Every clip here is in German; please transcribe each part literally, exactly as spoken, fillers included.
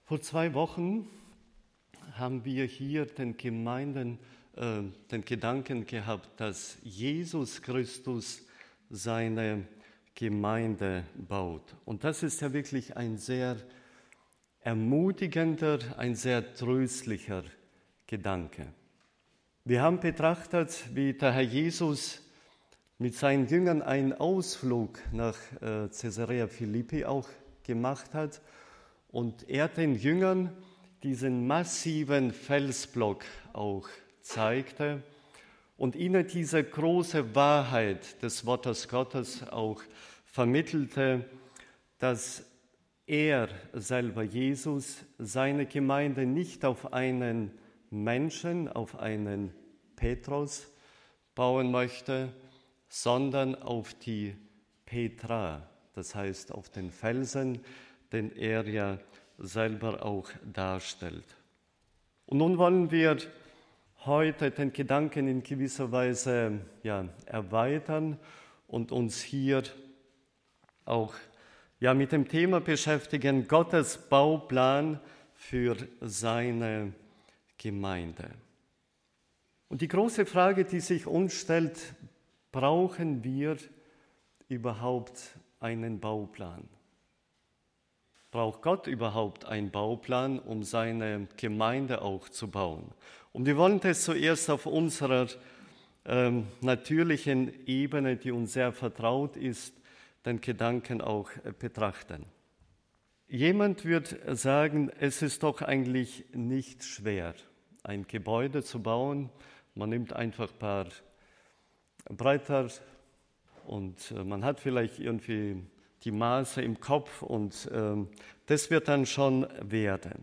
Vor zwei Wochen haben wir hier den Gemeinden äh, den Gedanken gehabt, dass Jesus Christus seine Gemeinde baut. Und das ist ja wirklich ein sehr ermutigender, ein sehr tröstlicher Gedanke. Wir haben betrachtet, wie der Herr Jesus mit seinen Jüngern einen Ausflug nach äh, Caesarea Philippi auch gemacht hat und er den Jüngern diesen massiven Felsblock auch zeigte und ihnen diese große Wahrheit des Wortes Gottes auch vermittelte, dass er selber, Jesus, seine Gemeinde nicht auf einen Menschen, auf einen Petrus bauen möchte, sondern auf die Petra, das heißt auf den Felsen, den er ja selber auch darstellt. Und nun wollen wir heute den Gedanken in gewisser Weise ja, erweitern und uns hier auch ja, mit dem Thema beschäftigen, Gottes Bauplan für seine Gemeinde. Und die große Frage, die sich uns stellt, brauchen wir überhaupt einen Bauplan? Braucht Gott überhaupt einen Bauplan, um seine Gemeinde auch zu bauen? Und wir wollen das zuerst auf unserer ähm, natürlichen Ebene, die uns sehr vertraut ist, den Gedanken auch äh, betrachten. Jemand wird sagen, es ist doch eigentlich nicht schwer, ein Gebäude zu bauen. Man nimmt einfach ein paar Bretter und äh, man hat vielleicht irgendwie die Maße im Kopf und ähm, das wird dann schon werden.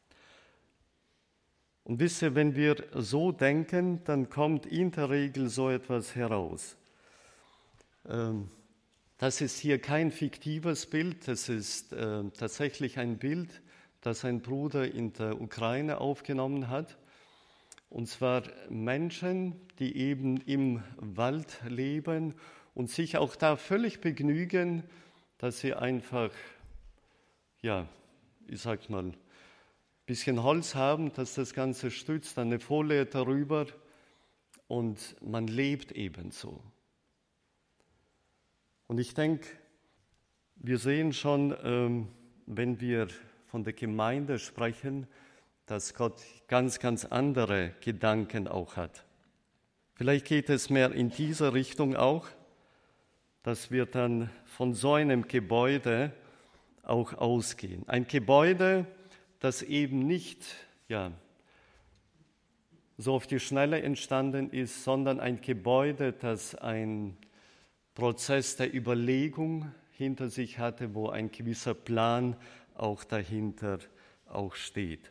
Und wisst ihr, wenn wir so denken, dann kommt in der Regel so etwas heraus. Ähm, das ist hier kein fiktives Bild, das ist äh, tatsächlich ein Bild, das ein Bruder in der Ukraine aufgenommen hat. Und zwar Menschen, die eben im Wald leben und sich auch da völlig begnügen, dass sie einfach, ja, ich sag mal, ein bisschen Holz haben, dass das Ganze stützt, eine Folie darüber und man lebt ebenso. Und ich denke, wir sehen schon, ähm, wenn wir von der Gemeinde sprechen, dass Gott ganz, ganz andere Gedanken auch hat. Vielleicht geht es mehr in diese Richtung auch, dass wir dann von so einem Gebäude auch ausgehen. Ein Gebäude, das eben nicht ja, so auf die Schnelle entstanden ist, sondern ein Gebäude, das einen Prozess der Überlegung hinter sich hatte, wo ein gewisser Plan auch dahinter auch steht.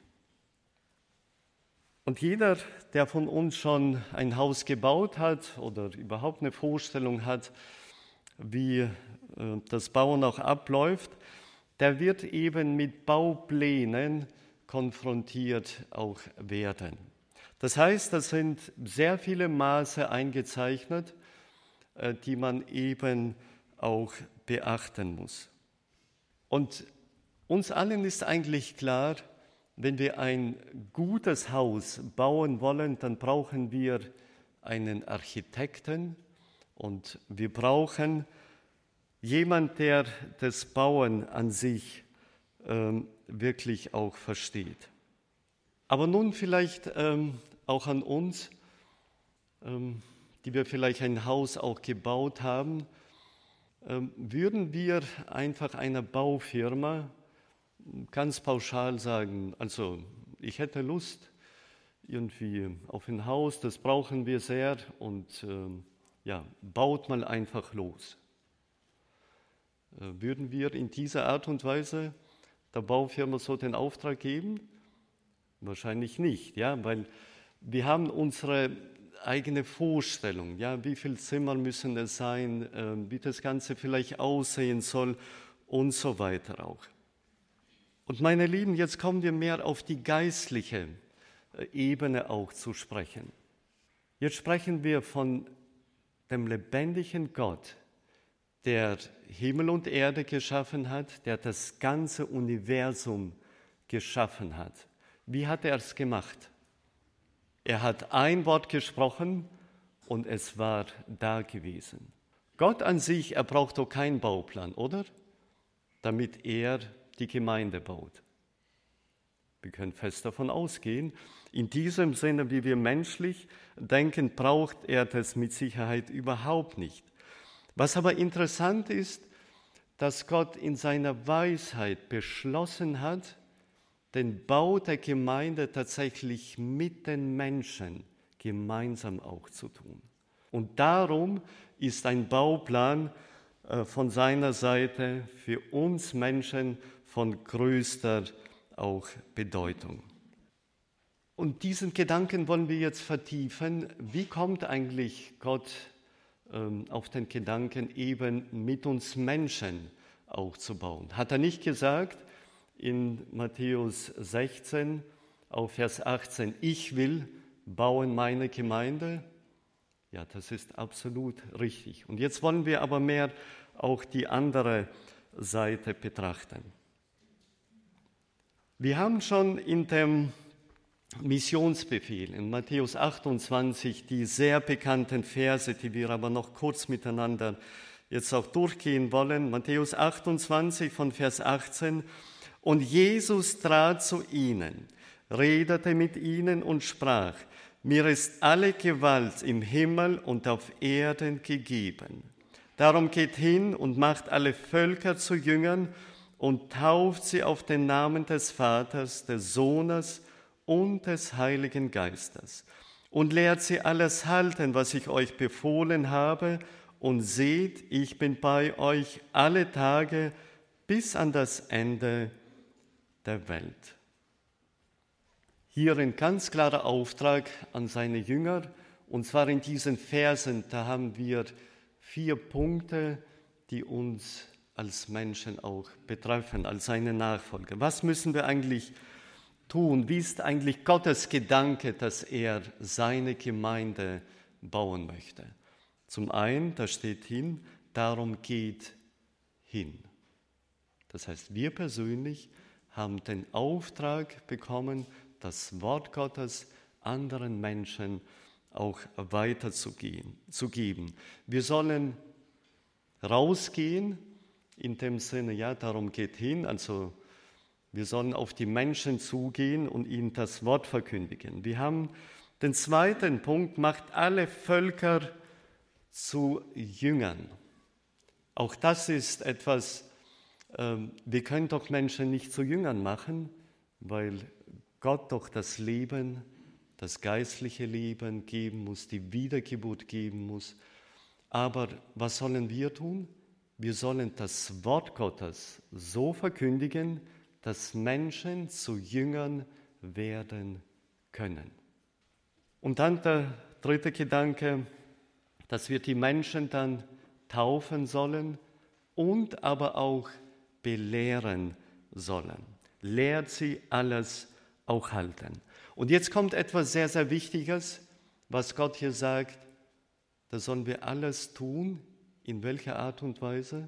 Und jeder, der von uns schon ein Haus gebaut hat oder überhaupt eine Vorstellung hat, wie das Bauen auch abläuft, der wird eben mit Bauplänen konfrontiert auch werden. Das heißt, da sind sehr viele Maße eingezeichnet, die man eben auch beachten muss. Und uns allen ist eigentlich klar, wenn wir ein gutes Haus bauen wollen, dann brauchen wir einen Architekten und wir brauchen jemanden, der das Bauen an sich ähm, wirklich auch versteht. Aber nun vielleicht ähm, auch an uns, ähm, die wir vielleicht ein Haus auch gebaut haben, ähm, würden wir einfach einer Baufirma ganz pauschal sagen, also ich hätte Lust irgendwie auf ein Haus, das brauchen wir sehr und ähm, ja, baut mal einfach los. Äh, würden wir in dieser Art und Weise der Baufirma so den Auftrag geben? Wahrscheinlich nicht, ja, weil wir haben unsere eigene Vorstellung, ja, wie viele Zimmer müssen es sein, äh, wie das Ganze vielleicht aussehen soll und so weiter auch. Und meine Lieben, jetzt kommen wir mehr auf die geistliche Ebene auch zu sprechen. Jetzt sprechen wir von dem lebendigen Gott, der Himmel und Erde geschaffen hat, der das ganze Universum geschaffen hat. Wie hat er es gemacht? Er hat ein Wort gesprochen und es war da gewesen. Gott an sich, er braucht doch keinen Bauplan, oder? Damit er die Gemeinde baut. Wir können fest davon ausgehen, in diesem Sinne, wie wir menschlich denken, braucht er das mit Sicherheit überhaupt nicht. Was aber interessant ist, dass Gott in seiner Weisheit beschlossen hat, den Bau der Gemeinde tatsächlich mit den Menschen gemeinsam auch zu tun. Und darum ist ein Bauplan von seiner Seite für uns Menschen von größter auch Bedeutung. Und diesen Gedanken wollen wir jetzt vertiefen. Wie kommt eigentlich Gott ähm, auf den Gedanken, eben mit uns Menschen auch zu bauen? Hat er nicht gesagt in Matthäus sechzehn, auf Vers achtzehn, ich will bauen meine Gemeinde? Ja, das ist absolut richtig. Und jetzt wollen wir aber mehr auch die andere Seite betrachten. Wir haben schon in dem Missionsbefehl in Matthäus achtundzwanzig die sehr bekannten Verse, die wir aber noch kurz miteinander jetzt auch durchgehen wollen. Matthäus achtundzwanzig von Vers achtzehn. Und Jesus trat zu ihnen, redete mit ihnen und sprach, mir ist alle Gewalt im Himmel und auf Erden gegeben. Darum geht hin und macht alle Völker zu Jüngern und tauft sie auf den Namen des Vaters, des Sohnes und des Heiligen Geistes und lehrt sie alles halten, was ich euch befohlen habe, und seht, ich bin bei euch alle Tage bis an das Ende der Welt. Hier ein ganz klarer Auftrag an seine Jünger, und zwar in diesen Versen, da haben wir vier Punkte, die uns als Menschen auch betreffen, als seine Nachfolger. Was müssen wir eigentlich tun? Wie ist eigentlich Gottes Gedanke, dass er seine Gemeinde bauen möchte? Zum einen, da steht hin, darum geht hin. Das heißt, wir persönlich haben den Auftrag bekommen, das Wort Gottes anderen Menschen auch weiterzugeben. Wir sollen rausgehen, in dem Sinne, ja, darum geht hin, also wir sollen auf die Menschen zugehen und ihnen das Wort verkündigen. Wir haben den zweiten Punkt, macht alle Völker zu Jüngern. Auch das ist etwas, äh, wir können doch Menschen nicht zu Jüngern machen, weil Gott doch das Leben, das geistliche Leben geben muss, die Wiedergeburt geben muss. Aber was sollen wir tun? Wir sollen das Wort Gottes so verkündigen, dass Menschen zu Jüngern werden können. Und dann der dritte Gedanke, dass wir die Menschen dann taufen sollen und aber auch belehren sollen. Lehrt sie alles auch halten. Und jetzt kommt etwas sehr, sehr Wichtiges, was Gott hier sagt, da sollen wir alles tun. In welcher Art und Weise?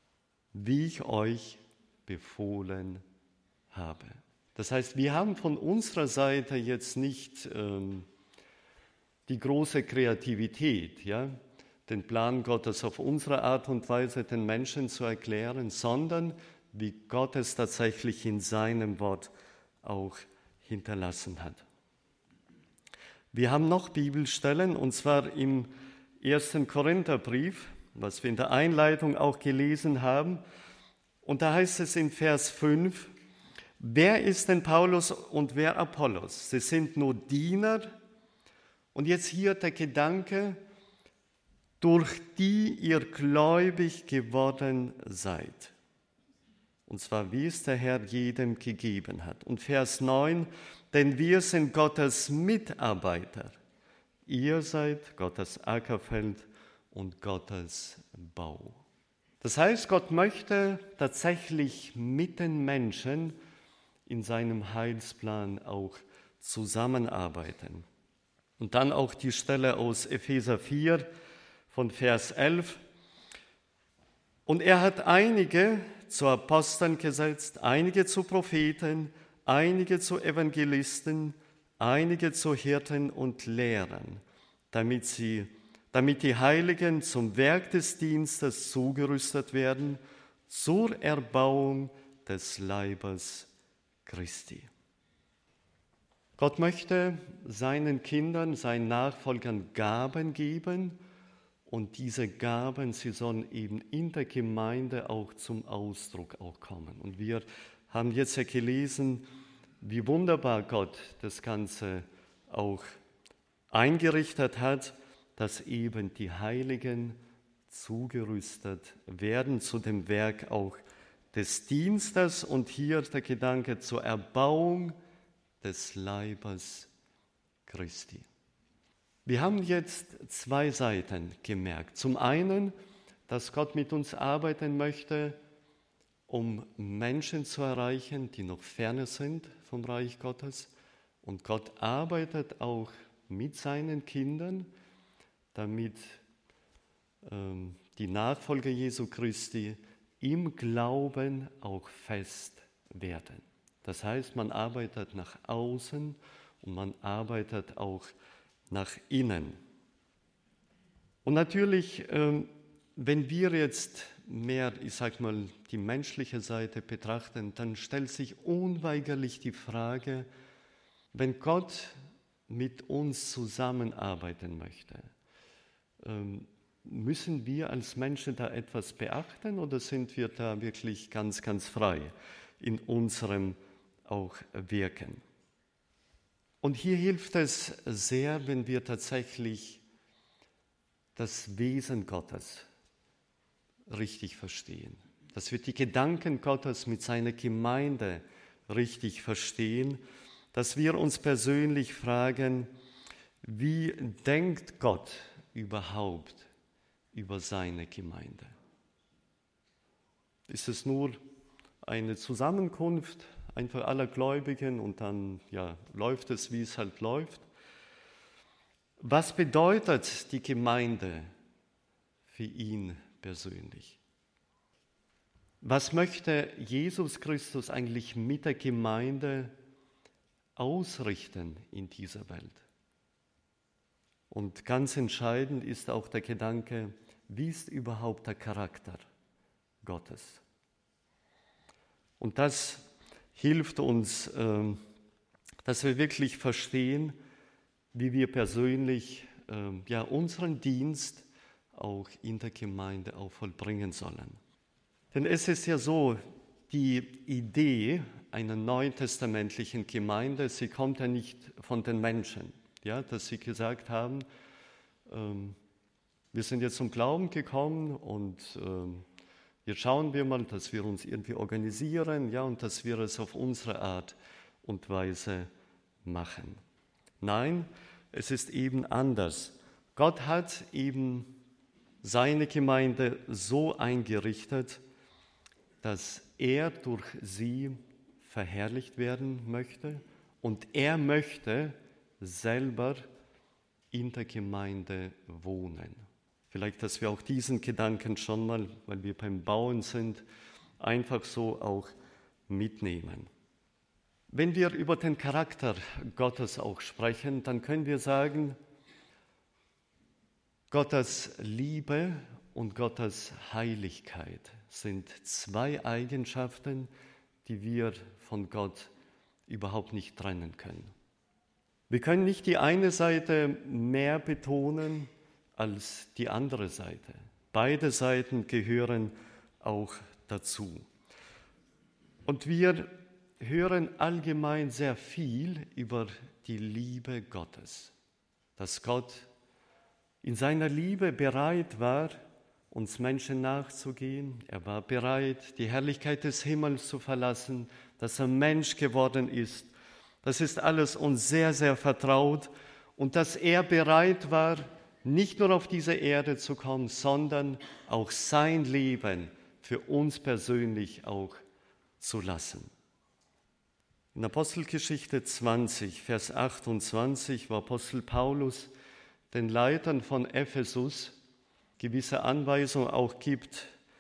Wie ich euch befohlen habe. Das heißt, wir haben von unserer Seite jetzt nicht ähm, die große Kreativität, ja, den Plan Gottes auf unsere Art und Weise den Menschen zu erklären, sondern wie Gott es tatsächlich in seinem Wort auch hinterlassen hat. Wir haben noch Bibelstellen, und zwar im ersten Korintherbrief, was wir in der Einleitung auch gelesen haben. Und da heißt es in Vers fünf, wer ist denn Paulus und wer Apollos? Sie sind nur Diener. Und jetzt hier der Gedanke, durch die ihr gläubig geworden seid. Und zwar, wie es der Herr jedem gegeben hat. Und Vers neun, denn wir sind Gottes Mitarbeiter. Ihr seid Gottes Ackerfeld und Gottes Bau. Das heißt, Gott möchte tatsächlich mit den Menschen in seinem Heilsplan auch zusammenarbeiten. Und dann auch die Stelle aus Epheser vier von Vers elf. Und er hat einige zu Aposteln gesetzt, einige zu Propheten, einige zu Evangelisten, einige zu Hirten und Lehrern, damit sie, damit die Heiligen zum Werk des Dienstes zugerüstet werden, zur Erbauung des Leibes Christi. Gott möchte seinen Kindern, seinen Nachfolgern Gaben geben, und diese Gaben, sie sollen eben in der Gemeinde auch zum Ausdruck auch kommen. Und wir haben jetzt ja gelesen, wie wunderbar Gott das Ganze auch eingerichtet hat, dass eben die Heiligen zugerüstet werden zu dem Werk auch des Dienstes. Und hier der Gedanke zur Erbauung des Leibes Christi. Wir haben jetzt zwei Seiten gemerkt. Zum einen, dass Gott mit uns arbeiten möchte, um Menschen zu erreichen, die noch ferne sind vom Reich Gottes. Und Gott arbeitet auch mit seinen Kindern, damit ähm, die Nachfolger Jesu Christi im Glauben auch fest werden. Das heißt, man arbeitet nach außen und man arbeitet auch nach innen. Und natürlich, ähm, wenn wir jetzt mehr, ich sag mal, die menschliche Seite betrachten, dann stellt sich unweigerlich die Frage, wenn Gott mit uns zusammenarbeiten möchte, ähm, müssen wir als Menschen da etwas beachten oder sind wir da wirklich ganz, ganz frei in unserem auch Wirken? Und hier hilft es sehr, wenn wir tatsächlich das Wesen Gottes richtig verstehen, dass wir die Gedanken Gottes mit seiner Gemeinde richtig verstehen, dass wir uns persönlich fragen, wie denkt Gott überhaupt über seine Gemeinde? Ist es nur eine Zusammenkunft einfach aller Gläubigen und dann ja, läuft es, wie es halt läuft? Was bedeutet die Gemeinde für ihn persönlich? Was möchte Jesus Christus eigentlich mit der Gemeinde ausrichten in dieser Welt? Und ganz entscheidend ist auch der Gedanke, wie ist überhaupt der Charakter Gottes? Und das hilft uns, dass wir wirklich verstehen, wie wir persönlich ja, unseren Dienst auch in der Gemeinde auch vollbringen sollen. Denn es ist ja so, die Idee einer neutestamentlichen Gemeinde, sie kommt ja nicht von den Menschen, ja, dass sie gesagt haben, ähm, wir sind jetzt zum Glauben gekommen und ähm, jetzt schauen wir mal, dass wir uns irgendwie organisieren, ja, und dass wir es auf unsere Art und Weise machen. Nein, es ist eben anders. Gott hat eben seine Gemeinde so eingerichtet, dass er durch sie verherrlicht werden möchte und er möchte selber in der Gemeinde wohnen. Vielleicht, dass wir auch diesen Gedanken schon mal, weil wir beim Bauen sind, einfach so auch mitnehmen. Wenn wir über den Charakter Gottes auch sprechen, dann können wir sagen, Gottes Liebe und Gottes Heiligkeit sind zwei Eigenschaften, die wir von Gott überhaupt nicht trennen können. Wir können nicht die eine Seite mehr betonen als die andere Seite. Beide Seiten gehören auch dazu. Und wir hören allgemein sehr viel über die Liebe Gottes, dass Gott in seiner Liebe bereit war, uns Menschen nachzugehen. Er war bereit, die Herrlichkeit des Himmels zu verlassen, dass er Mensch geworden ist. Das ist alles uns sehr, sehr vertraut. Und dass er bereit war, nicht nur auf diese Erde zu kommen, sondern auch sein Leben für uns persönlich auch zu lassen. In Apostelgeschichte zwanzig, Vers achtundzwanzig, wo Apostel Paulus den Leitern von Ephesus gewisse Anweisungen auch gibt,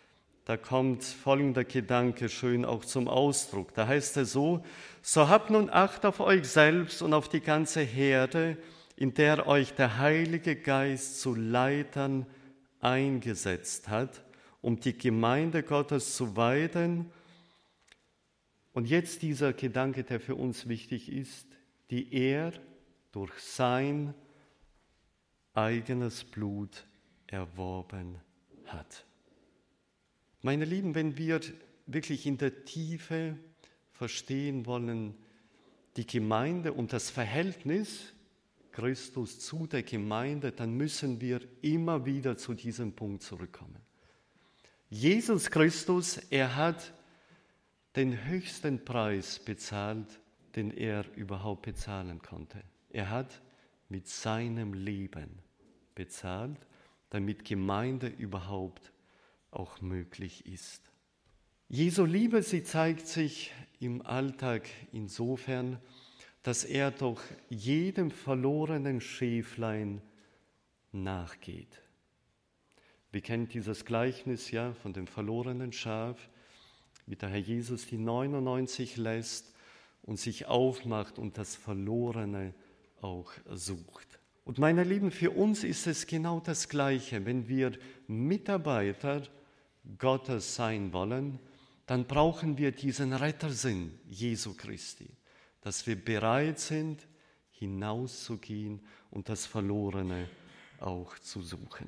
da kommt folgender Gedanke schön auch zum Ausdruck. Da heißt es so: So habt nun Acht auf euch selbst und auf die ganze Herde, in der euch der Heilige Geist zu Leitern eingesetzt hat, um die Gemeinde Gottes zu weiden. Und jetzt dieser Gedanke, der für uns wichtig ist, die er durch sein eigenes Blut erworben hat. Meine Lieben, wenn wir wirklich in der Tiefe verstehen wollen, die Gemeinde und das Verhältnis Christus zu der Gemeinde, dann müssen wir immer wieder zu diesem Punkt zurückkommen. Jesus Christus, er hat den höchsten Preis bezahlt, den er überhaupt bezahlen konnte. Er hat mit seinem Leben bezahlt, damit Gemeinde überhaupt auch möglich ist. Jesu Liebe, sie zeigt sich im Alltag insofern, dass er doch jedem verlorenen Schäflein nachgeht. Wir kennen dieses Gleichnis ja von dem verlorenen Schaf, wie der Herr Jesus die neunundneunzig lässt und sich aufmacht und das Verlorene auch sucht. Und meine Lieben, für uns ist es genau das Gleiche. Wenn wir Mitarbeiter Gottes sein wollen, dann brauchen wir diesen Rettersinn Jesu Christi, dass wir bereit sind, hinauszugehen und das Verlorene auch zu suchen.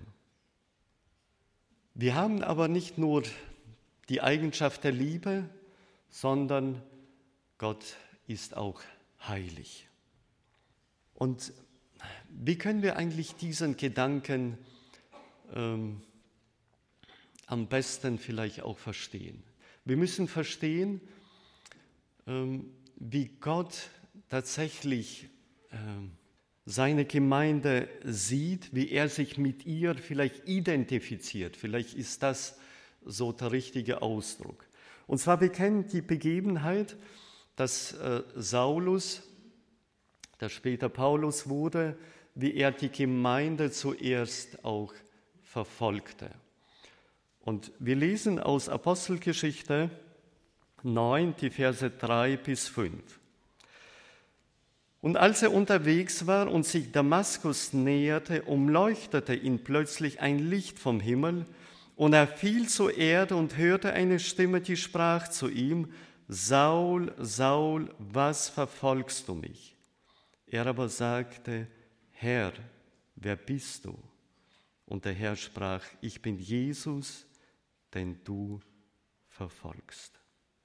Wir haben aber nicht nur die Eigenschaft der Liebe, sondern Gott ist auch heilig. Und wie können wir eigentlich diesen Gedanken ähm, am besten vielleicht auch verstehen? Wir müssen verstehen, ähm, wie Gott tatsächlich ähm, seine Gemeinde sieht, wie er sich mit ihr vielleicht identifiziert. Vielleicht ist das so der richtige Ausdruck. Und zwar, wir kennen die Begebenheit, dass äh, Saulus, der später Paulus wurde, wie er die Gemeinde zuerst auch verfolgte. Und wir lesen aus Apostelgeschichte neun, die Verse drei bis fünf. Und als er unterwegs war und sich Damaskus näherte, umleuchtete ihn plötzlich ein Licht vom Himmel, und er fiel zur Erde und hörte eine Stimme, die sprach zu ihm: Saul, Saul, was verfolgst du mich? Er aber sagte: Herr, wer bist du? Und der Herr sprach: Ich bin Jesus, den du verfolgst.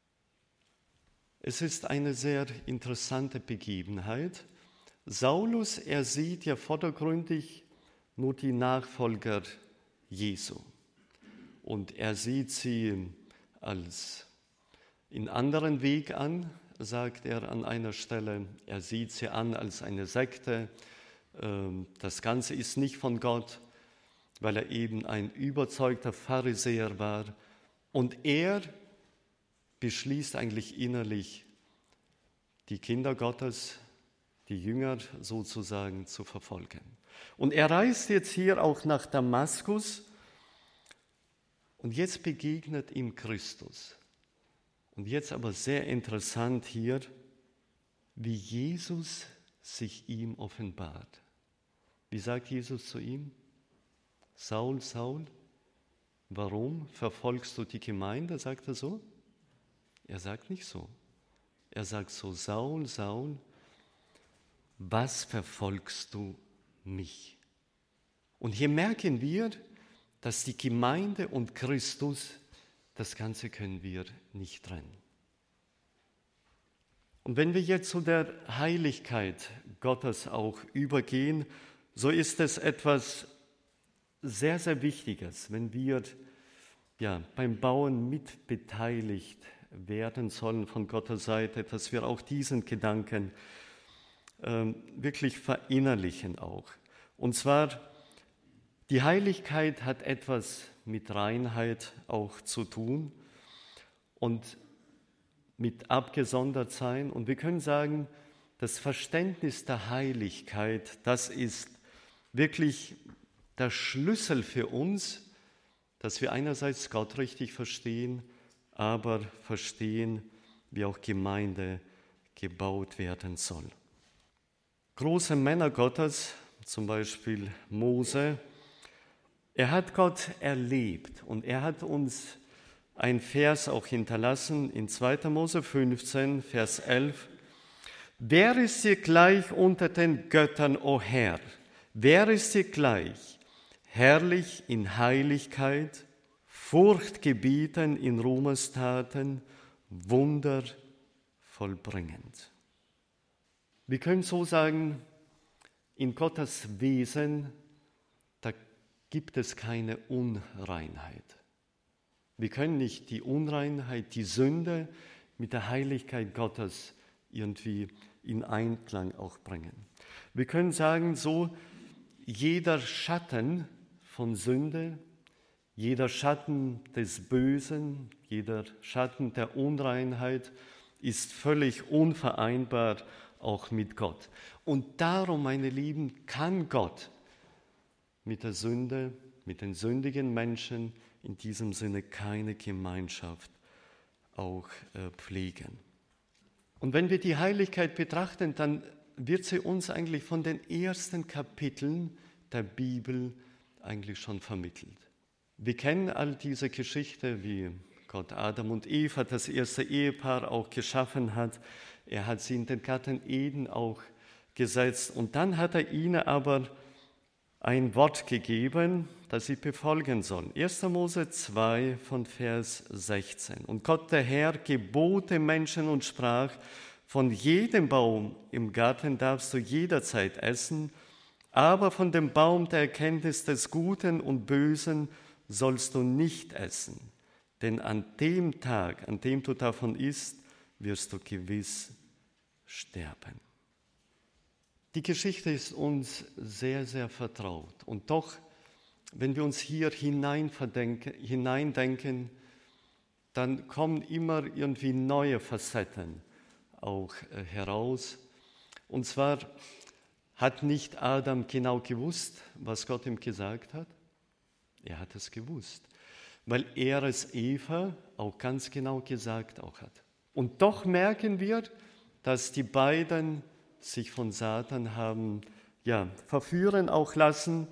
Es ist eine sehr interessante Begebenheit. Saulus, er sieht ja vordergründig nur die Nachfolger Jesu. Und er sieht sie als in anderen Weg an, sagt er an einer Stelle. Er sieht sie an als eine Sekte. Das Ganze ist nicht von Gott, weil er eben ein überzeugter Pharisäer war. Und er beschließt eigentlich innerlich, die Kinder Gottes, die Jünger sozusagen zu verfolgen. Und er reist jetzt hier auch nach Damaskus und jetzt begegnet ihm Christus. Und jetzt aber sehr interessant hier, wie Jesus sich ihm offenbart. Wie sagt Jesus zu ihm? Saul, Saul, warum verfolgst du die Gemeinde? Sagt er so? Er sagt nicht so. Er sagt so: Saul, Saul, was verfolgst du mich? Und hier merken wir, dass die Gemeinde und Christus, das Ganze können wir nicht trennen. Und wenn wir jetzt zu der Heiligkeit Gottes auch übergehen, so ist es etwas sehr, sehr Wichtiges, wenn wir ja, beim Bauen mitbeteiligt werden sollen von Gottes Seite, dass wir auch diesen Gedanken äh, wirklich verinnerlichen auch. Und zwar, die Heiligkeit hat etwas mit Reinheit auch zu tun und mit abgesondert sein. Und wir können sagen, das Verständnis der Heiligkeit, das ist wirklich der Schlüssel für uns, dass wir einerseits Gott richtig verstehen, aber verstehen, wie auch Gemeinde gebaut werden soll. Große Männer Gottes, zum Beispiel Mose, er hat Gott erlebt und er hat uns ein Vers auch hinterlassen in zweiter Mose fünfzehn, Vers elf. Wer ist dir gleich unter den Göttern, o Herr? Wer ist dir gleich? Herrlich in Heiligkeit, furchtgebietend in Ruhmestaten, Wunder vollbringend. Wir können so sagen, in Gottes Wesen, da gibt es keine Unreinheit. Wir können nicht die Unreinheit, die Sünde mit der Heiligkeit Gottes irgendwie in Einklang auch bringen. Wir können sagen, so jeder Schatten von Sünde, jeder Schatten des Bösen, jeder Schatten der Unreinheit ist völlig unvereinbar auch mit Gott. Und darum, meine Lieben, kann Gott mit der Sünde, mit den sündigen Menschen in diesem Sinne keine Gemeinschaft auch äh, pflegen. Und wenn wir die Heiligkeit betrachten, dann wird sie uns eigentlich von den ersten Kapiteln der Bibel eigentlich schon vermittelt. Wir kennen all diese Geschichte, wie Gott Adam und Eva, das erste Ehepaar, auch geschaffen hat. Er hat sie in den Garten Eden auch gesetzt und dann hat er ihnen aber ein Wort gegeben, das sie befolgen sollen. erster Mose zwei von Vers sechzehn. Und Gott der Herr gebot dem Menschen und sprach, von jedem Baum im Garten darfst du jederzeit essen, aber von dem Baum der Erkenntnis des Guten und Bösen sollst du nicht essen. Denn an dem Tag, an dem du davon isst, wirst du gewiss sterben. Die Geschichte ist uns sehr, sehr vertraut. Und doch, wenn wir uns hier hineindenken, dann kommen immer irgendwie neue Facetten auch heraus. Und zwar hat nicht Adam genau gewusst, was Gott ihm gesagt hat. Er hat es gewusst, weil er es Eva auch ganz genau gesagt auch hat. Und doch merken wir, dass die beiden sich von Satan haben ja, verführen auch lassen.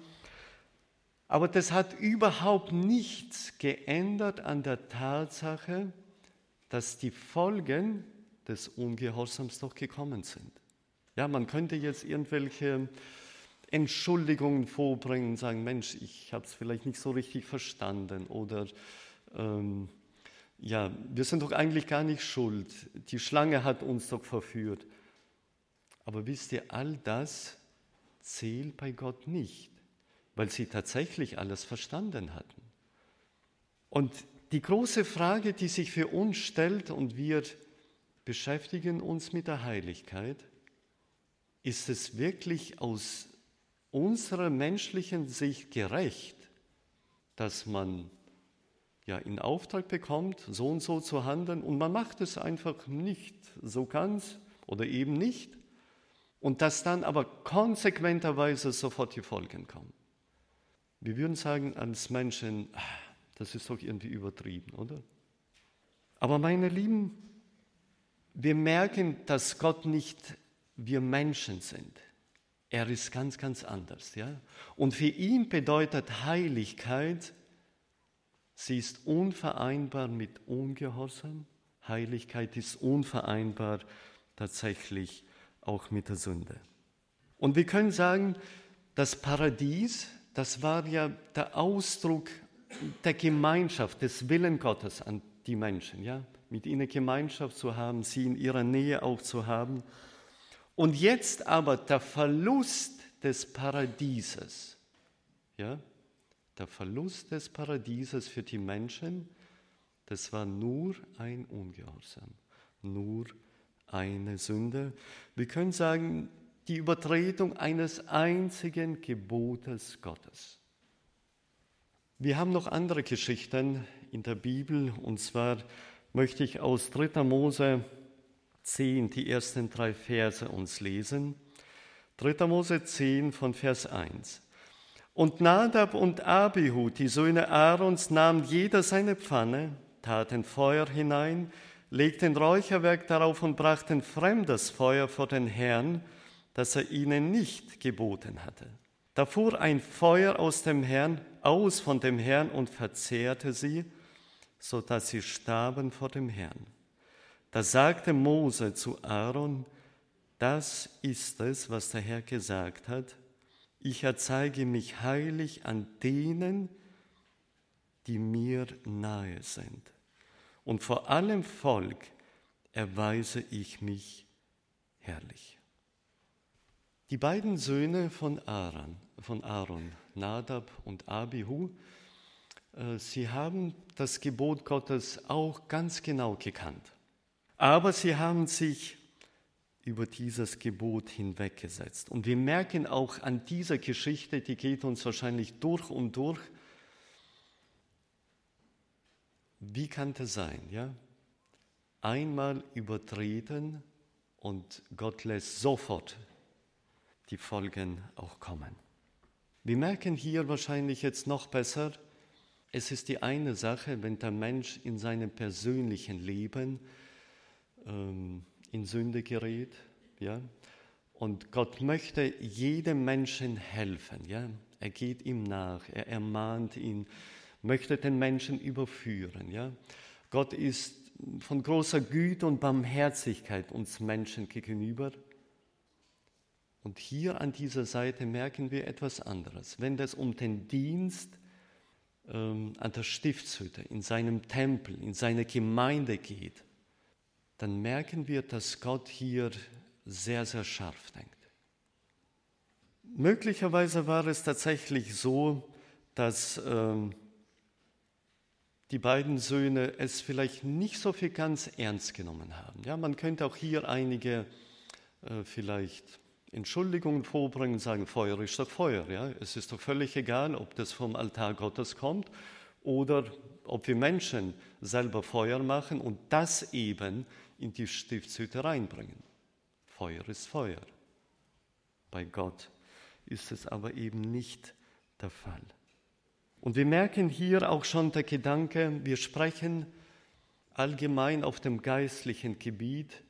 Aber das hat überhaupt nichts geändert an der Tatsache, dass die Folgen des Ungehorsams doch gekommen sind. Ja, man könnte jetzt irgendwelche Entschuldigungen vorbringen und sagen, Mensch, ich habe es vielleicht nicht so richtig verstanden oder ähm, ja, wir sind doch eigentlich gar nicht schuld. Die Schlange hat uns doch verführt. Aber wisst ihr, all das zählt bei Gott nicht, weil sie tatsächlich alles verstanden hatten. Und die große Frage, die sich für uns stellt, und wir beschäftigen uns mit der Heiligkeit, ist es wirklich aus unserer menschlichen Sicht gerecht, dass man ja in Auftrag bekommt, so und so zu handeln, und man macht es einfach nicht so ganz oder eben nicht, und dass dann aber konsequenterweise sofort die Folgen kommen. Wir würden sagen als Menschen, das ist doch irgendwie übertrieben, oder? Aber meine Lieben, wir merken, dass Gott nicht wir Menschen sind. Er ist ganz, ganz anders. Ja? Und für ihn bedeutet Heiligkeit, sie ist unvereinbar mit Ungehorsam. Heiligkeit ist unvereinbar tatsächlich auch mit der Sünde. Und wir können sagen, das Paradies, das war ja der Ausdruck der Gemeinschaft, des Willens Gottes an die Menschen, ja? Mit ihnen Gemeinschaft zu haben, sie in ihrer Nähe auch zu haben. Und jetzt aber der Verlust des Paradieses, ja? Der Verlust des Paradieses für die Menschen, das war nur ein Ungehorsam, nur eine Sünde. Wir können sagen, die Übertretung eines einzigen Gebotes Gottes. Wir haben noch andere Geschichten in der Bibel, und zwar möchte ich aus dritter Mose zehn die ersten drei Verse uns lesen. dritter Mose zehn von Vers eins. Und Nadab und Abihu, die Söhne Aarons, nahmen jeder seine Pfanne, taten Feuer hinein, legten Räucherwerk darauf und brachten fremdes Feuer vor den Herrn, das er ihnen nicht geboten hatte. Da fuhr ein Feuer aus dem Herrn, aus von dem Herrn und verzehrte sie, so dass sie starben vor dem Herrn. Da sagte Mose zu Aaron: Das ist es, was der Herr gesagt hat: Ich erzeige mich heilig an denen, die mir nahe sind. Und vor allem Volk erweise ich mich herrlich. Die beiden Söhne von Aaron, von Aaron, Nadab und Abihu, äh, sie haben das Gebot Gottes auch ganz genau gekannt. Aber sie haben sich über dieses Gebot hinweggesetzt. Und wir merken auch an dieser Geschichte, die geht uns wahrscheinlich durch und durch, wie kann das sein? Ja? Einmal übertreten und Gott lässt sofort die Folgen auch kommen. Wir merken hier wahrscheinlich jetzt noch besser, es ist die eine Sache, wenn der Mensch in seinem persönlichen Leben ähm, in Sünde gerät, ja, und Gott möchte jedem Menschen helfen, ja, er geht ihm nach, er ermahnt ihn, möchte den Menschen überführen, ja. Gott ist von großer Güte und Barmherzigkeit uns Menschen gegenüber. Und hier an dieser Seite merken wir etwas anderes. Wenn es um den Dienst ähm, an der Stiftshütte, in seinem Tempel, in seiner Gemeinde geht, dann merken wir, dass Gott hier sehr, sehr scharf denkt. Möglicherweise war es tatsächlich so, dass ähm, die beiden Söhne es vielleicht nicht so viel ganz ernst genommen haben. Ja, man könnte auch hier einige äh, vielleicht Entschuldigungen vorbringen und sagen, Feuer ist doch Feuer. Ja? Es ist doch völlig egal, ob das vom Altar Gottes kommt oder ob wir Menschen selber Feuer machen und das eben in die Stiftshütte reinbringen. Feuer ist Feuer. Bei Gott ist es aber eben nicht der Fall. Und wir merken hier auch schon der Gedanke, wir sprechen allgemein auf dem geistlichen Gebiet.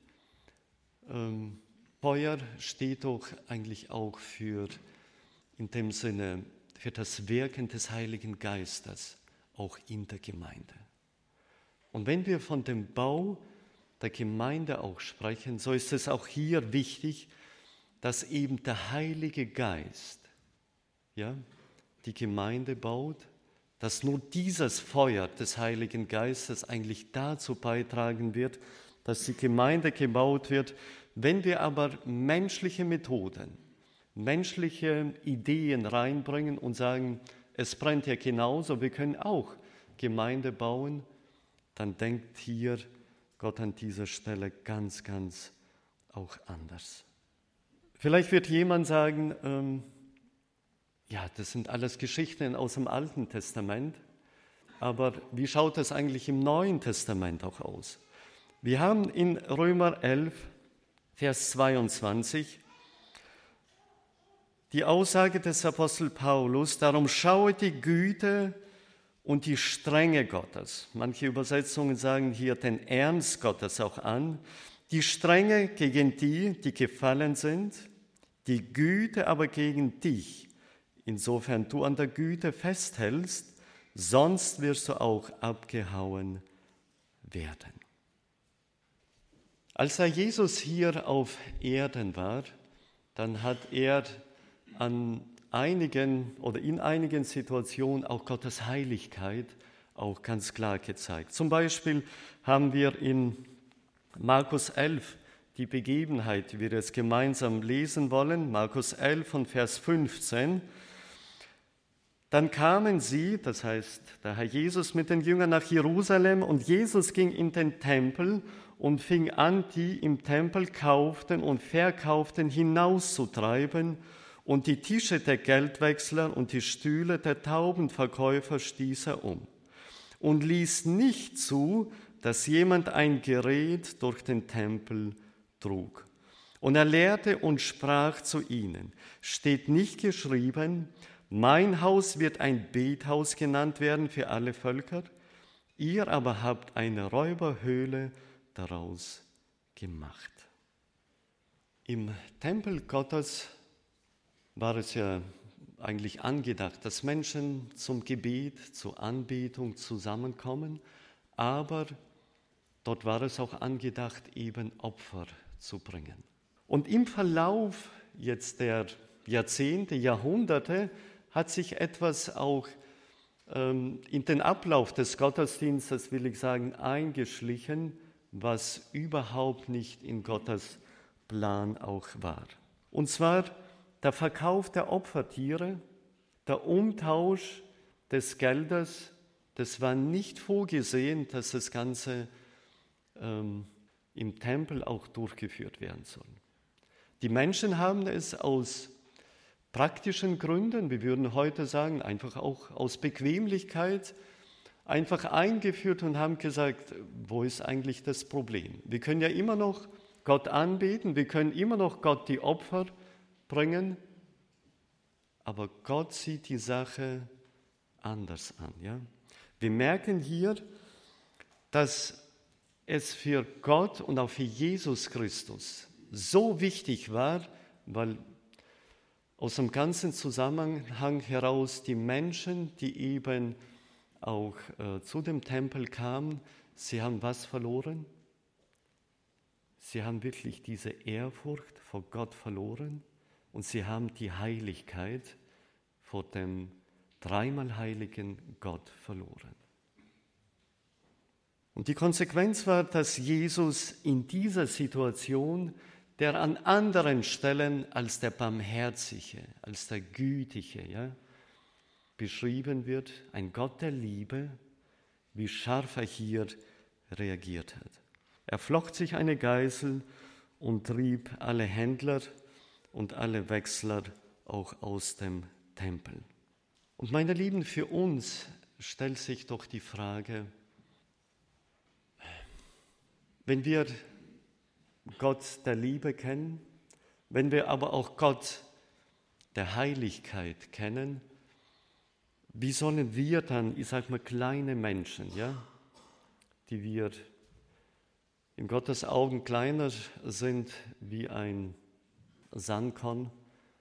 Ähm, Feuer steht doch eigentlich auch für, in dem Sinne, für das Wirken des Heiligen Geistes, auch in der Gemeinde. Und wenn wir von dem Bau der Gemeinde auch sprechen, so ist es auch hier wichtig, dass eben der Heilige Geist, ja, die Gemeinde baut, dass nur dieses Feuer des Heiligen Geistes eigentlich dazu beitragen wird, dass die Gemeinde gebaut wird. Wenn wir aber menschliche Methoden, menschliche Ideen reinbringen und sagen, es brennt ja genauso, wir können auch Gemeinde bauen, dann denkt hier Gott an dieser Stelle ganz, ganz auch anders. Vielleicht wird jemand sagen, ähm, ja, das sind alles Geschichten aus dem Alten Testament, aber wie schaut es eigentlich im Neuen Testament auch aus? Wir haben in Römer elf, Vers zweiundzwanzig, die Aussage des Apostel Paulus, darum schaue die Güte und die Strenge Gottes. Manche Übersetzungen sagen hier den Ernst Gottes auch an. Die Strenge gegen die, die gefallen sind, die Güte aber gegen dich, insofern du an der Güte festhältst, sonst wirst du auch abgehauen werden. Als Herr Jesus hier auf Erden war, dann hat er an einigen oder in einigen Situationen auch Gottes Heiligkeit auch ganz klar gezeigt. Zum Beispiel haben wir in Markus elf die Begebenheit, die wir jetzt gemeinsam lesen wollen, Markus elf von Vers fünfzehn. Dann kamen sie, das heißt der Herr Jesus mit den Jüngern nach Jerusalem und Jesus ging in den Tempel und fing an, die im Tempel kauften und verkauften hinauszutreiben und die Tische der Geldwechsler und die Stühle der Taubenverkäufer stieß er um und ließ nicht zu, dass jemand ein Gerät durch den Tempel trug. Und er lehrte und sprach zu ihnen, steht nicht geschrieben, Mein Haus wird ein Bethaus genannt werden für alle Völker, ihr aber habt eine Räuberhöhle daraus gemacht. Im Tempel Gottes war es ja eigentlich angedacht, dass Menschen zum Gebet, zur Anbetung zusammenkommen, aber dort war es auch angedacht, eben Opfer zu bringen. Und im Verlauf jetzt der Jahrzehnte, Jahrhunderte hat sich etwas auch ähm, in den Ablauf des Gottesdienstes, will ich sagen, eingeschlichen, was überhaupt nicht in Gottes Plan auch war. Und zwar der Verkauf der Opfertiere, der Umtausch des Geldes, das war nicht vorgesehen, dass das Ganze ähm, im Tempel auch durchgeführt werden soll. Die Menschen haben es aus praktischen Gründen, wir würden heute sagen, einfach auch aus Bequemlichkeit, einfach eingeführt und haben gesagt, wo ist eigentlich das Problem? Wir können ja immer noch Gott anbeten, wir können immer noch Gott die Opfer bringen, aber Gott sieht die Sache anders an. Ja? Wir merken hier, dass es für Gott und auch für Jesus Christus so wichtig war, weil aus dem ganzen Zusammenhang heraus die Menschen, die eben auch äh, zu dem Tempel kamen, sie haben was verloren? Sie haben wirklich diese Ehrfurcht vor Gott verloren und sie haben die Heiligkeit vor dem dreimal heiligen Gott verloren. Und die Konsequenz war, dass Jesus in dieser Situation, der an anderen Stellen als der Barmherzige, als der Gütige, ja, beschrieben wird, ein Gott der Liebe, wie scharf er hier reagiert hat. Er flocht sich eine Geißel und trieb alle Händler und alle Wechsler auch aus dem Tempel. Und meine Lieben, für uns stellt sich doch die Frage, wenn wir Gott der Liebe kennen, wenn wir aber auch Gott der Heiligkeit kennen, wie sollen wir dann, ich sage mal, kleine Menschen, ja, die wir in Gottes Augen kleiner sind wie ein Sandkorn,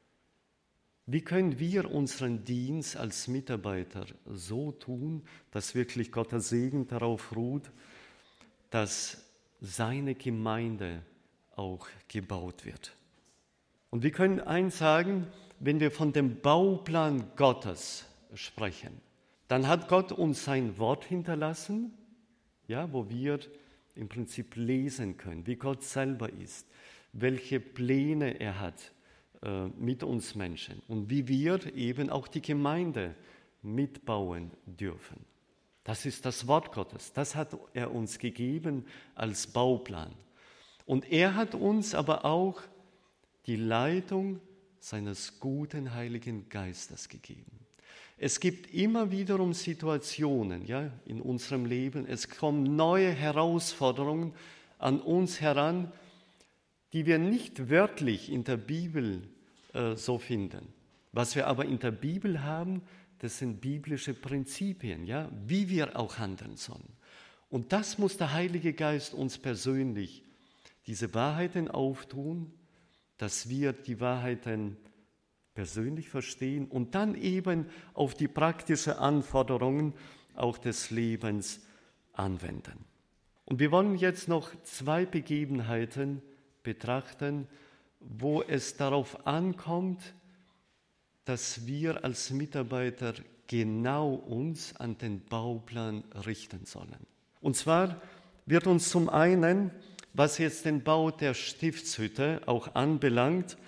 wie können wir unseren Dienst als Mitarbeiter so tun, dass wirklich Gottes Segen darauf ruht, dass seine Gemeinde auch gebaut wird? Und wir können eins sagen, wenn wir von dem Bauplan Gottes sprechen, dann hat Gott uns sein Wort hinterlassen, ja, wo wir im Prinzip lesen können, wie Gott selber ist, welche Pläne er hat äh, mit uns Menschen und wie wir eben auch die Gemeinde mitbauen dürfen. Das ist das Wort Gottes, das hat er uns gegeben als Bauplan. Und er hat uns aber auch die Leitung seines guten Heiligen Geistes gegeben. Es gibt immer wiederum Situationen, ja, in unserem Leben, es kommen neue Herausforderungen an uns heran, die wir nicht wörtlich in der Bibel äh, so finden. Was wir aber in der Bibel haben, das sind biblische Prinzipien, ja, wie wir auch handeln sollen. Und das muss der Heilige Geist uns persönlich, diese Wahrheiten auftun, dass wir die Wahrheiten persönlich verstehen und dann eben auf die praktischen Anforderungen auch des Lebens anwenden. Und wir wollen jetzt noch zwei Begebenheiten betrachten, wo es darauf ankommt, dass wir als Mitarbeiter genau uns an den Bauplan richten sollen. Und zwar wird uns zum einen, was jetzt den Bau der Stiftshütte auch anbelangt,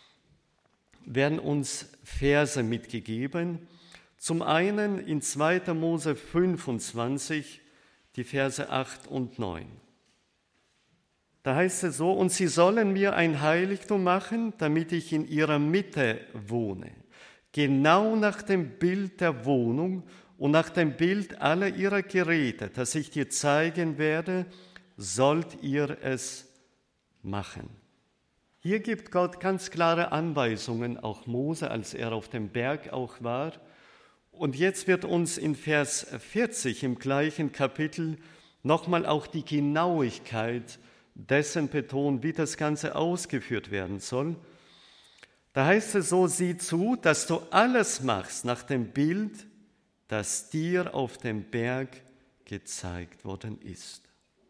werden uns Verse mitgegeben. Zum einen in zweiter Mose fünfundzwanzig, die Verse acht und neun. Da heißt es so, und sie sollen mir ein Heiligtum machen, damit ich in ihrer Mitte wohne, genau nach dem Bild der Wohnung und nach dem Bild aller ihrer Geräte, das ich dir zeigen werde, sollt ihr es machen. Hier gibt Gott ganz klare Anweisungen, auch Mose, als er auf dem Berg auch war. Und jetzt wird uns in Vers vierzig im gleichen Kapitel nochmal auch die Genauigkeit dessen betont, wie das Ganze ausgeführt werden soll. Da heißt es so: Sieh zu, dass du alles machst nach dem Bild, das dir auf dem Berg gezeigt worden ist.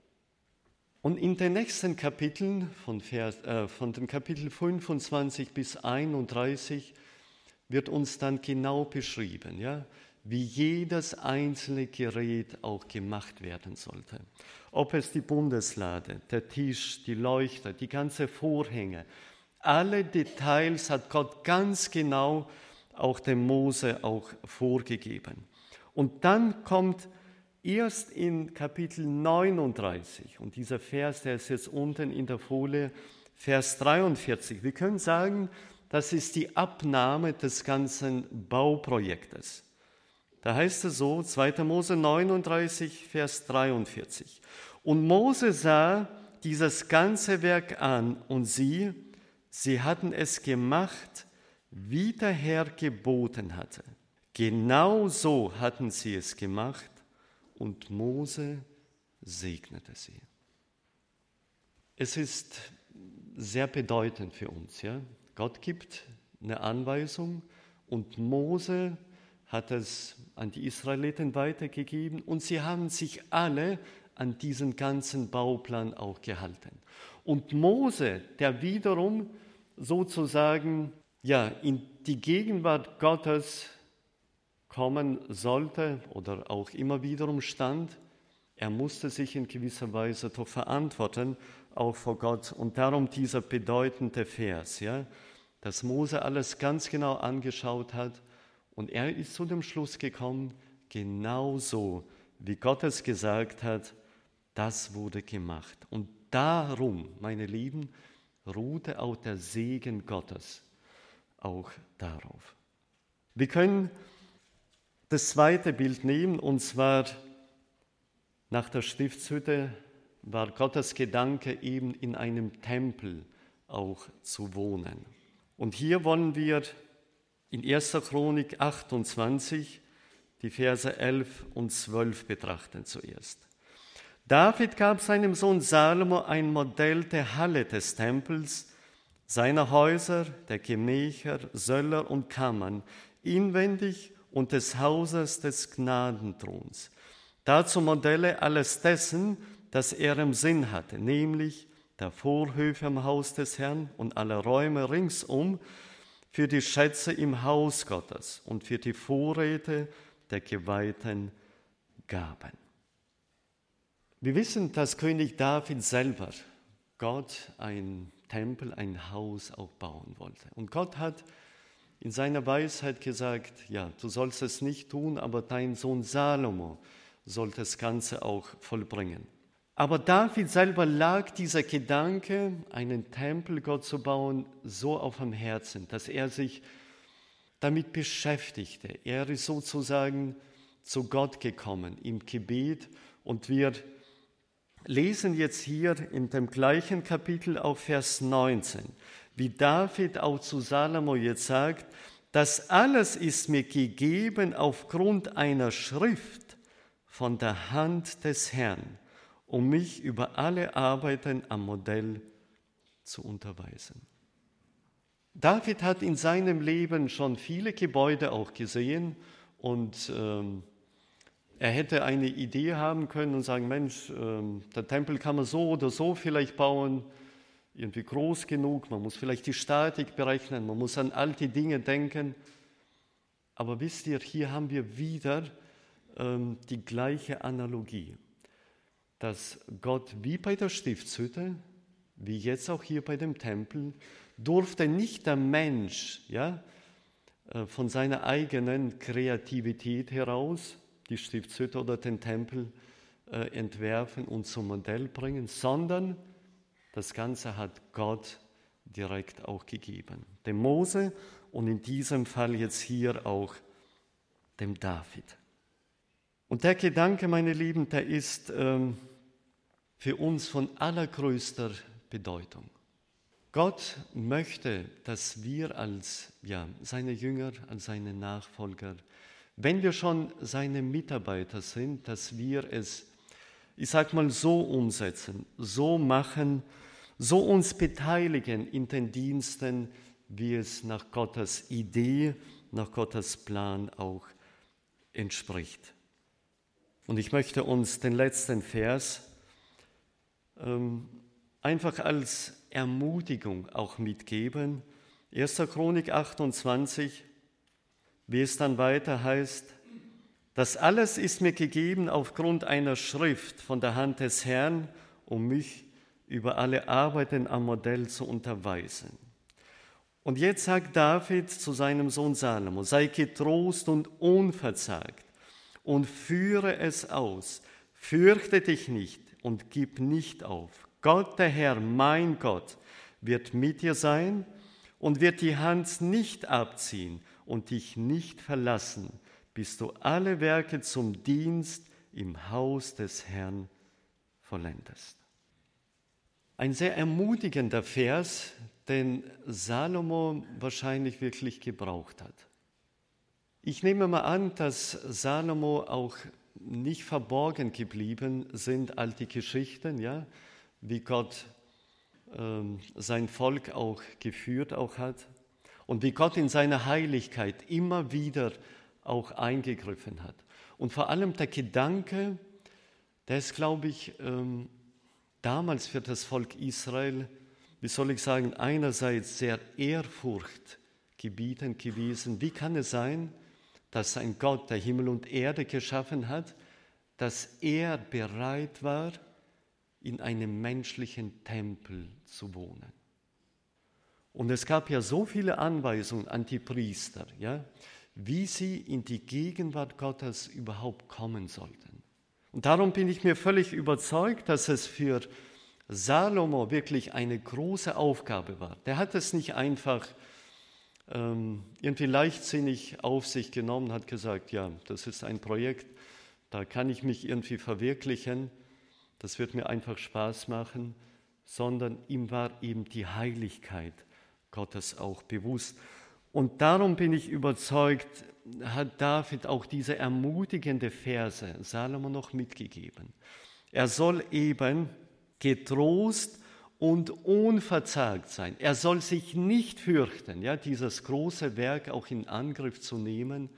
Und in den nächsten Kapiteln, von, Vers, äh, von dem Kapitel fünfundzwanzig bis einunddreißig, wird uns dann genau beschrieben, ja, wie jedes einzelne Gerät auch gemacht werden sollte. Ob es die Bundeslade, der Tisch, die Leuchter, die ganzen Vorhänge, alle Details hat Gott ganz genau auch dem Mose auch vorgegeben. Und dann kommt erst in Kapitel neununddreißig, und dieser Vers, der ist jetzt unten in der Folie, Vers dreiundvierzig. Wir können sagen, das ist die Abnahme des ganzen Bauprojektes. Da heißt es so, zweiter Mose neununddreißig, Vers dreiundvierzig. Und Mose sah dieses ganze Werk an, und sie, sie hatten es gemacht, wie der Herr geboten hatte. Genau so hatten sie es gemacht, und Mose segnete sie. Es ist sehr bedeutend für uns, ja. Gott gibt eine Anweisung und Mose hat es an die Israeliten weitergegeben und sie haben sich alle an diesen ganzen Bauplan auch gehalten. Und Mose, der wiederum sozusagen ja, in die Gegenwart Gottes kommen sollte oder auch immer wiederum stand, er musste sich in gewisser Weise doch verantworten, auch vor Gott. Und darum dieser bedeutende Vers, ja, dass Mose alles ganz genau angeschaut hat und er ist zu dem Schluss gekommen, genauso wie Gott es gesagt hat, das wurde gemacht. Und darum, meine Lieben, ruhte auch der Segen Gottes auch darauf. Wir können das zweite Bild nehmen, und zwar nach der Stiftshütte war Gottes Gedanke, eben in einem Tempel auch zu wohnen. Und hier wollen wir in erster Chronik achtundzwanzig die Verse elf und zwölf betrachten zuerst. David gab seinem Sohn Salomo ein Modell der Halle des Tempels, seiner Häuser, der Gemächer, Söller und Kammern, inwendig und des Hauses des Gnadenthrons. Dazu Modelle alles dessen, das er im Sinn hatte, nämlich der Vorhöfe im Haus des Herrn und alle Räume ringsum für die Schätze im Haus Gottes und für die Vorräte der geweihten Gaben. Wir wissen, dass König David selber Gott ein Tempel, ein Haus auch bauen wollte. Und Gott hat in seiner Weisheit gesagt, ja, du sollst es nicht tun, aber dein Sohn Salomo soll das Ganze auch vollbringen. Aber David selber lag dieser Gedanke, einen Tempel Gott zu bauen, so auf dem Herzen, dass er sich damit beschäftigte. Er ist sozusagen zu Gott gekommen im Gebet, und wir lesen jetzt hier in dem gleichen Kapitel auf Vers neunzehn, wie David auch zu Salomo jetzt sagt, das alles ist mir gegeben aufgrund einer Schrift von der Hand des Herrn, um mich über alle Arbeiten am Modell zu unterweisen. David hat in seinem Leben schon viele Gebäude auch gesehen, und ähm, er hätte eine Idee haben können und sagen, Mensch, ähm, der Tempel kann man so oder so vielleicht bauen, irgendwie groß genug, man muss vielleicht die Statik berechnen, man muss an all die Dinge denken. Aber wisst ihr, hier haben wir wieder ähm, die gleiche Analogie, dass Gott wie bei der Stiftshütte, wie jetzt auch hier bei dem Tempel, durfte nicht der Mensch ja, von seiner eigenen Kreativität heraus die Stiftshütte oder den Tempel äh, entwerfen und zum Modell bringen, sondern das Ganze hat Gott direkt auch gegeben. Dem Mose und in diesem Fall jetzt hier auch dem David. Und der Gedanke, meine Lieben, der ist ähm, für uns von allergrößter Bedeutung. Gott möchte, dass wir als ja, seine Jünger, als seine Nachfolger, wenn wir schon seine Mitarbeiter sind, dass wir es, ich sag mal, so umsetzen, so machen, so uns beteiligen in den Diensten, wie es nach Gottes Idee, nach Gottes Plan auch entspricht. Und ich möchte uns den letzten Vers ähm, einfach als Ermutigung auch mitgeben. erster Chronik achtundzwanzig, wie es dann weiter heißt: Das alles ist mir gegeben aufgrund einer Schrift von der Hand des Herrn, um mich über alle Arbeiten am Modell zu unterweisen. Und jetzt sagt David zu seinem Sohn Salomo: Sei getrost und unverzagt und führe es aus. Fürchte dich nicht und gib nicht auf. Gott, der Herr, mein Gott, wird mit dir sein und wird die Hand nicht abziehen und dich nicht verlassen, bis du alle Werke zum Dienst im Haus des Herrn vollendest. Ein sehr ermutigender Vers, den Salomo wahrscheinlich wirklich gebraucht hat. Ich nehme mal an, dass Salomo auch nicht verborgen geblieben sind, all die Geschichten, ja, wie Gott ähm, sein Volk auch geführt auch hat und wie Gott in seiner Heiligkeit immer wieder auch eingegriffen hat. Und vor allem der Gedanke, der ist, glaube ich, ähm, damals für das Volk Israel, wie soll ich sagen, einerseits sehr ehrfurchtgebietend gewesen. Wie kann es sein, dass ein Gott, der Himmel und Erde geschaffen hat, dass er bereit war, in einem menschlichen Tempel zu wohnen? Und es gab ja so viele Anweisungen an die Priester, ja, wie sie in die Gegenwart Gottes überhaupt kommen sollten. Und darum bin ich mir völlig überzeugt, dass es für Salomo wirklich eine große Aufgabe war. Der hat es nicht einfach ähm, irgendwie leichtsinnig auf sich genommen, hat gesagt, ja, das ist ein Projekt, da kann ich mich irgendwie verwirklichen, das wird mir einfach Spaß machen, sondern ihm war eben die Heiligkeit Gottes auch bewusst. Und darum bin ich überzeugt, hat David auch diese ermutigende Verse Salomo noch mitgegeben. Er soll eben getrost und unverzagt sein. Er soll sich nicht fürchten, ja, dieses große Werk auch in Angriff zu nehmen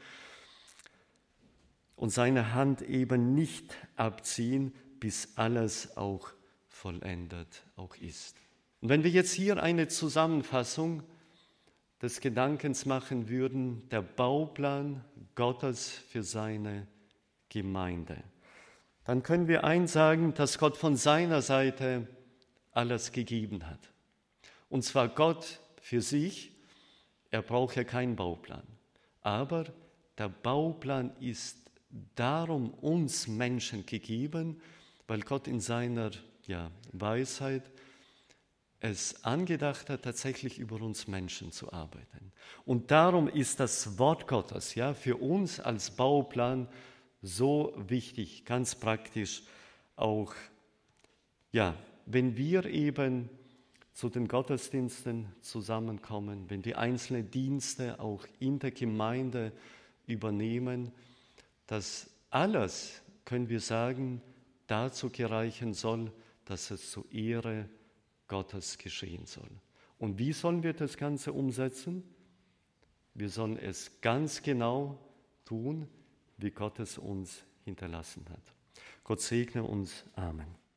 und seine Hand eben nicht abziehen, bis alles auch vollendet auch ist. Und wenn wir jetzt hier eine Zusammenfassung des Gedankens machen würden, der Bauplan Gottes für seine Gemeinde, dann können wir eins sagen, dass Gott von seiner Seite alles gegeben hat. Und zwar Gott für sich, er braucht ja keinen Bauplan. Aber der Bauplan ist darum uns Menschen gegeben, weil Gott in seiner ja, Weisheit es angedacht hat, tatsächlich über uns Menschen zu arbeiten. Und darum ist das Wort Gottes ja, für uns als Bauplan so wichtig, ganz praktisch auch, ja, wenn wir eben zu den Gottesdiensten zusammenkommen, wenn wir einzelne Dienste auch in der Gemeinde übernehmen, dass alles, können wir sagen, dazu gereichen soll, dass es zur Ehre Gottes geschehen soll. Und wie sollen wir das Ganze umsetzen? Wir sollen es ganz genau tun, wie Gott es uns hinterlassen hat. Gott segne uns. Amen.